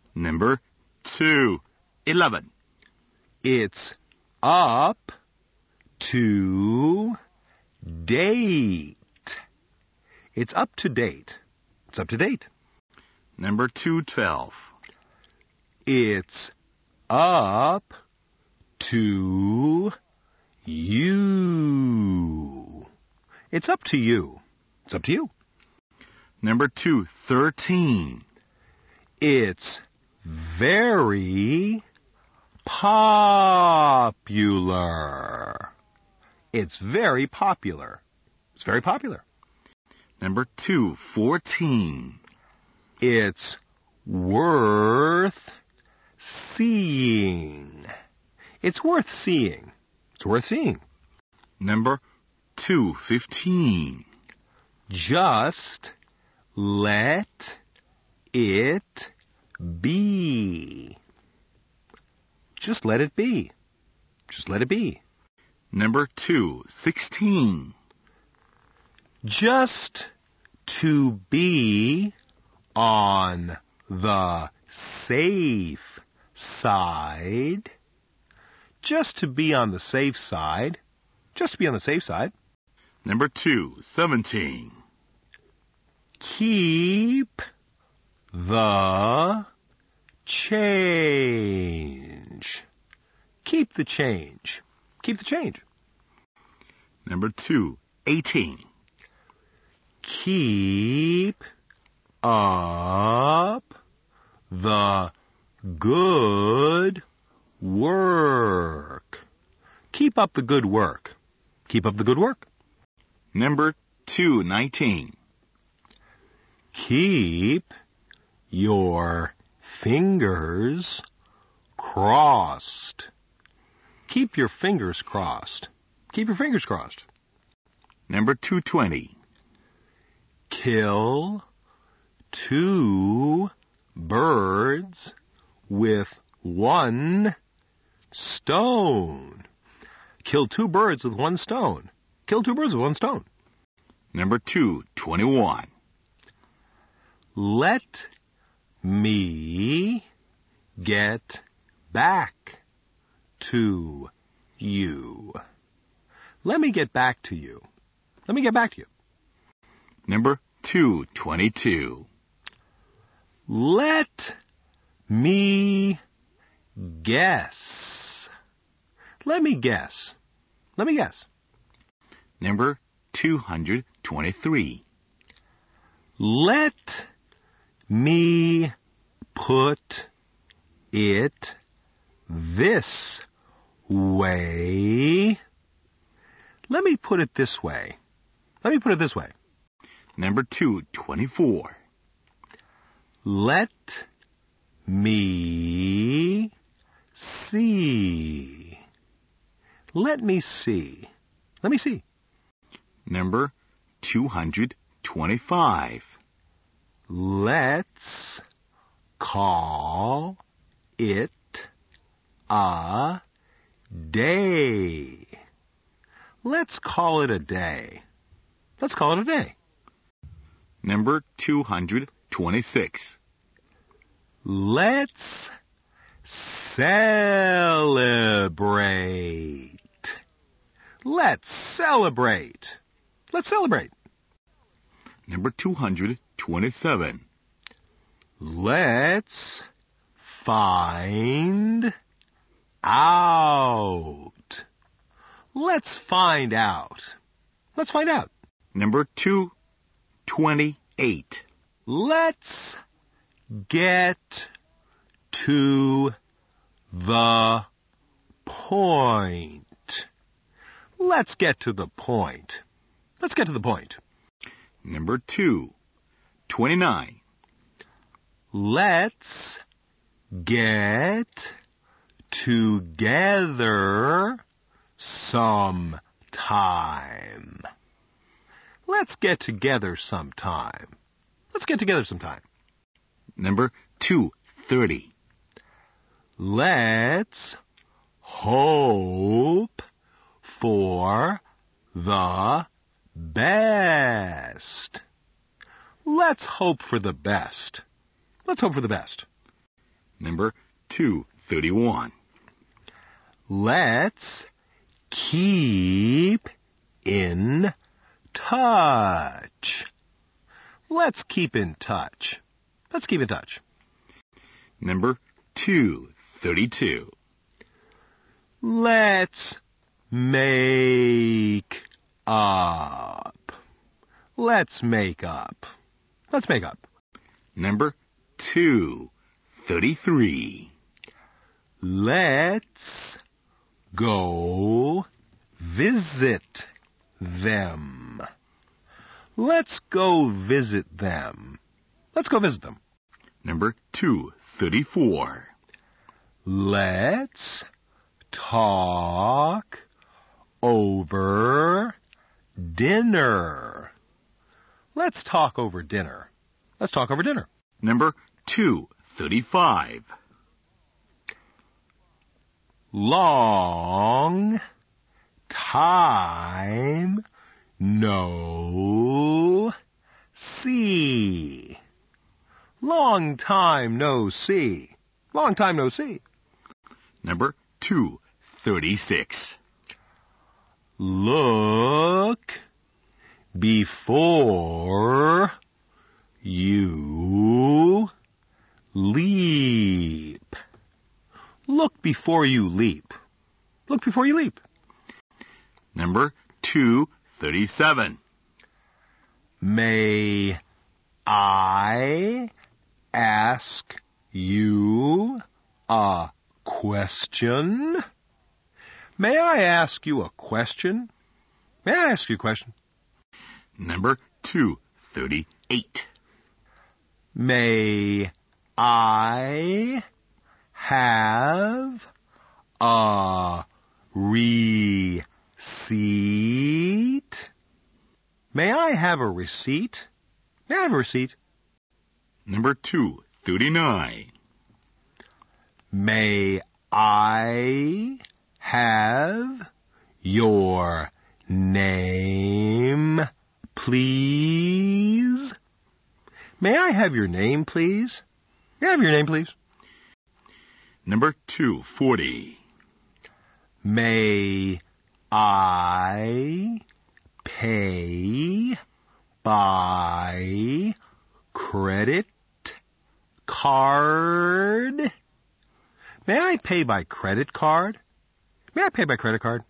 Number 211. It's up to date. It's up to date. It's up to date. Number 212. It's up to you. It's up to you. It's up to you. Number 213. It's very popular. It's very popular. It's very popular. Number 214. It's worth seeing. It's worth seeing. It's worth seeing. Number 215. Just let it be. Just let it be. Just let it be. Number 216. Just to be on the safe side. Just to be on the safe side. Just to be on the safe side. Number 217. Keep the change. Keep the change. Keep the change. Number 218. Keep up the good work. Keep up the good work. Keep up the good work. Number 219. Keep your fingers crossed. Keep your fingers crossed. Keep your fingers crossed. Number 220. Kill 2 birds with 1 stone. Kill 2 birds with 1 stone. Kill 2 birds with 1 stone. Number 221. Let me get back to you. Let me get back to you. Let me get back to you. Number 222. Let me guess. Let me guess. Let me guess. Number 223. Let me put it this way. Let me put it this way. Let me put it this way. Number 224. Let me see. Let me see. Let me see. Number 225. Let's call it a day. Let's call it a day. Let's call it a day. Number 226. Let's celebrate. Let's celebrate. Let's celebrate. Number 227. Let's find out. Let's find out. Let's find out. Number 228. Let's get to the point. Let's get to the point. Let's get to the point. Number 229. Let's get together sometime. Let's get together sometime. Let's get together sometime. Number 230. Let's hope for the best. Let's hope for the best. Let's hope for the best. Number 231. Let's keep in touch. Let's keep in touch. Let's keep in touch. Number 232. Let's make up. Let's make up. Let's make up. Number 233. Let's go visit them. Let's go visit them. Let's go visit them. Number 234. Let's talk over dinner. Let's talk over dinner. Let's talk over dinner. Number 235. Long time no see. Long time no see. Long time no see. Number 236. Look before you leap. Look before you leap. Look before you leap. Number 237. May I ask you a question? May I ask you a question? May I ask you a question? Number 238. May I have a receipt? May I have a receipt? May I have a receipt? Number 239. May I have your name, please? May I have your name, please? May I have your name, please? Number 240. May I pay by credit card? May I pay by credit card? May I pay by credit card?